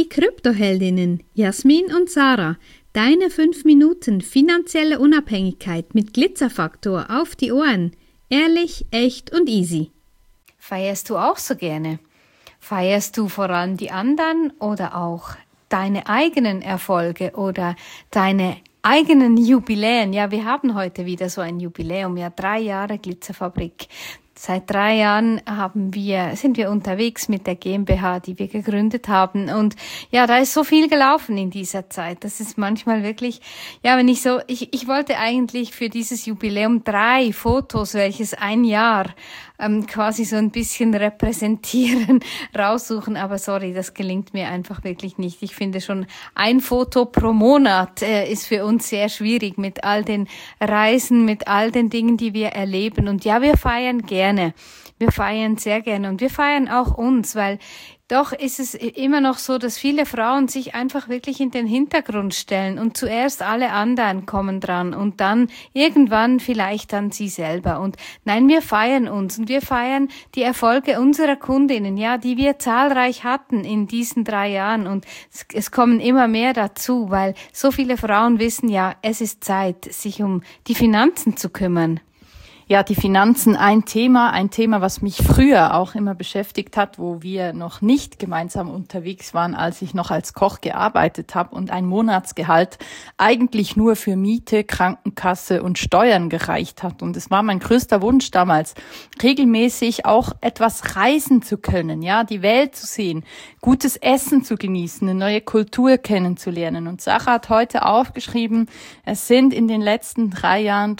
Kryptoheldinnen Jasmin und Sarah, deine 5 Minuten finanzielle Unabhängigkeit mit Glitzerfaktor auf die Ohren. Ehrlich, echt und easy. Feierst du auch so gerne? Feierst du vor allem die anderen oder auch deine eigenen Erfolge oder deine eigenen Jubiläen? Ja, wir haben heute wieder so ein Jubiläum, ja 3 Jahre Glitzerfabrik. Seit 3 Jahren sind wir unterwegs mit der GmbH, die wir gegründet haben. Und ja, da ist so viel gelaufen in dieser Zeit. Das ist manchmal wirklich, ja, ich wollte eigentlich für dieses Jubiläum 3 Fotos, welches ein Jahr quasi so ein bisschen repräsentieren, raussuchen. Aber sorry, das gelingt mir einfach wirklich nicht. Ich finde schon, ein Foto pro Monat ist für uns sehr schwierig mit all den Reisen, mit all den Dingen, die wir erleben. Und ja, wir feiern gerne. Wir feiern sehr gerne und wir feiern auch uns, weil doch ist es immer noch so, dass viele Frauen sich einfach wirklich in den Hintergrund stellen und zuerst alle anderen kommen dran und dann irgendwann vielleicht dann sie selber. Und nein, wir feiern uns und wir feiern die Erfolge unserer Kundinnen, ja, die wir zahlreich hatten in diesen 3 Jahren und es kommen immer mehr dazu, weil so viele Frauen wissen, ja, es ist Zeit, sich um die Finanzen zu kümmern. Ja, die Finanzen, ein Thema, was mich früher auch immer beschäftigt hat, wo wir noch nicht gemeinsam unterwegs waren, als ich noch als Koch gearbeitet habe und ein Monatsgehalt eigentlich nur für Miete, Krankenkasse und Steuern gereicht hat. Und es war mein größter Wunsch damals, regelmäßig auch etwas reisen zu können, ja, die Welt zu sehen, gutes Essen zu genießen, eine neue Kultur kennenzulernen. Und Sarah hat heute aufgeschrieben, es sind in den letzten 3 Jahren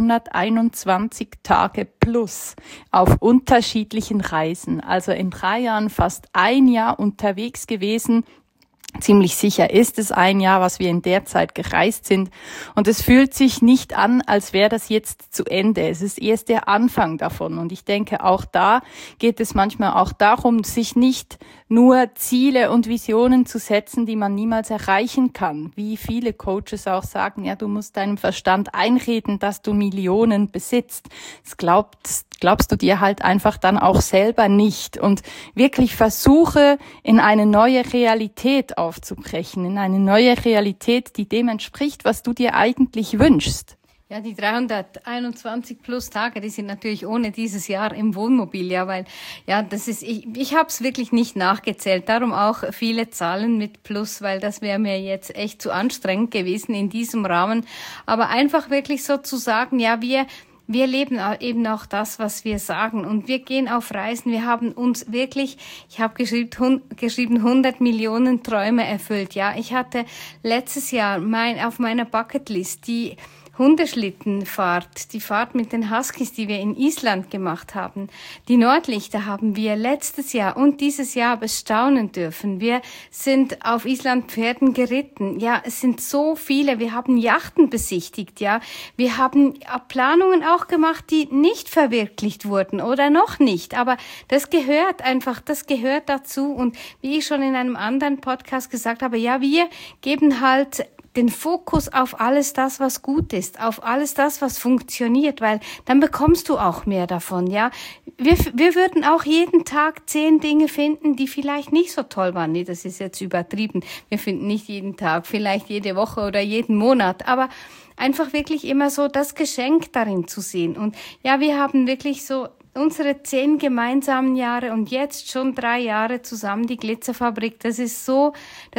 321 Tage plus auf unterschiedlichen Reisen. Also in 3 Jahren fast ein Jahr unterwegs gewesen. Ziemlich sicher ist es ein Jahr, was wir in der Zeit gereist sind. Und es fühlt sich nicht an, als wäre das jetzt zu Ende. Es ist erst der Anfang davon. Und ich denke, auch da geht es manchmal auch darum, sich nicht nur Ziele und Visionen zu setzen, die man niemals erreichen kann. Wie viele Coaches auch sagen, ja, du musst deinem Verstand einreden, dass du Millionen besitzt. Das glaubst du dir halt einfach dann auch selber nicht. Und wirklich versuche, in eine neue Realität aufzubrechen, in eine neue Realität, die dem entspricht, was du dir eigentlich wünschst. Ja, die 321 plus Tage, die sind natürlich ohne dieses Jahr im Wohnmobil, ja, weil, ja, das ist, ich habe es wirklich nicht nachgezählt, darum auch viele Zahlen mit Plus, weil das wäre mir jetzt echt zu anstrengend gewesen in diesem Rahmen, aber einfach wirklich so zu sagen, ja, wir leben eben auch das, was wir sagen und wir gehen auf Reisen. Wir haben uns wirklich, ich habe geschrieben 100 Millionen Träume erfüllt. Ja, ich hatte letztes Jahr auf meiner Bucketlist die Hundeschlittenfahrt, die Fahrt mit den Huskies, die wir in Island gemacht haben. Die Nordlichter haben wir letztes Jahr und dieses Jahr bestaunen dürfen. Wir sind auf Island Pferden geritten. Ja, es sind so viele. Wir haben Yachten besichtigt, ja. Wir haben Planungen auch gemacht, die nicht verwirklicht wurden oder noch nicht. Aber das gehört dazu. Und wie ich schon in einem anderen Podcast gesagt habe, ja, wir geben halt den Fokus auf alles das, was gut ist, auf alles das, was funktioniert, weil dann bekommst du auch mehr davon, ja. Wir würden auch jeden Tag 10 Dinge finden, die vielleicht nicht so toll waren. Nee, das ist jetzt übertrieben. Wir finden nicht jeden Tag, vielleicht jede Woche oder jeden Monat, aber einfach wirklich immer so das Geschenk darin zu sehen. Und ja, wir haben wirklich so unsere 10 gemeinsamen Jahre und jetzt schon 3 Jahre zusammen die Glitzerfabrik, das ist so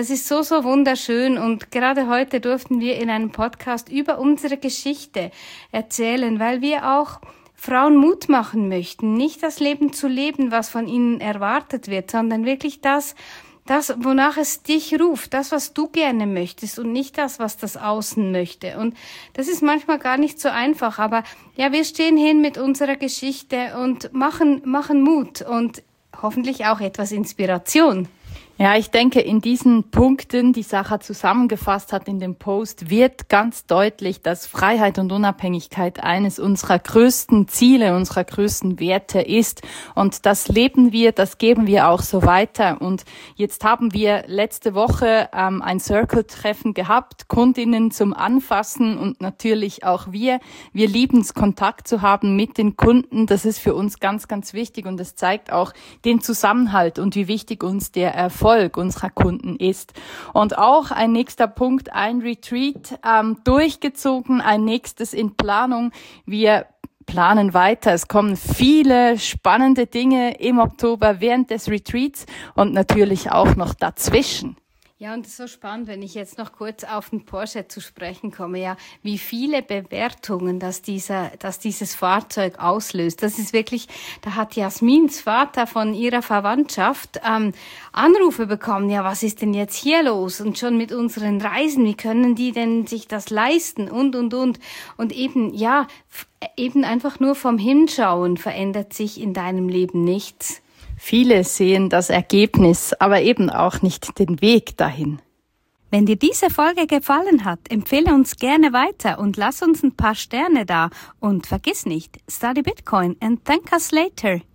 wunderschön und gerade heute durften wir in einem Podcast über unsere Geschichte erzählen, weil wir auch Frauen Mut machen möchten, nicht das Leben zu leben, was von ihnen erwartet wird, sondern wirklich das, wonach es dich ruft, das, was du gerne möchtest und nicht das, was das Außen möchte. Und das ist manchmal gar nicht so einfach, aber ja, wir stehen hin mit unserer Geschichte und machen Mut und hoffentlich auch etwas Inspiration. Ja, ich denke, in diesen Punkten, die Sarah zusammengefasst hat in dem Post, wird ganz deutlich, dass Freiheit und Unabhängigkeit eines unserer größten Ziele, unserer größten Werte ist. Und das leben wir, das geben wir auch so weiter. Und jetzt haben wir letzte Woche ein Circle-Treffen gehabt, Kundinnen zum Anfassen und natürlich auch wir. Wir lieben es, Kontakt zu haben mit den Kunden. Das ist für uns ganz, ganz wichtig und das zeigt auch den Zusammenhalt und wie wichtig uns der Erfolg Erfolg unserer Kunden ist. Und auch ein nächster Punkt, ein Retreat durchgezogen, ein nächstes in Planung. Wir planen weiter. Es kommen viele spannende Dinge im Oktober während des Retreats und natürlich auch noch dazwischen. Ja, und es ist so spannend, wenn ich jetzt noch kurz auf den Porsche zu sprechen komme, ja, wie viele Bewertungen dieses Fahrzeug auslöst. Das ist wirklich, da hat Jasmins Vater von ihrer Verwandtschaft Anrufe bekommen, ja, was ist denn jetzt hier los? Und schon mit unseren Reisen, wie können die denn sich das leisten? Und eben, ja, eben einfach nur vom Hinschauen verändert sich in deinem Leben nichts. Viele sehen das Ergebnis, aber eben auch nicht den Weg dahin. Wenn dir diese Folge gefallen hat, empfehle uns gerne weiter und lass uns ein paar Sterne da. Und vergiss nicht, study Bitcoin and thank us later.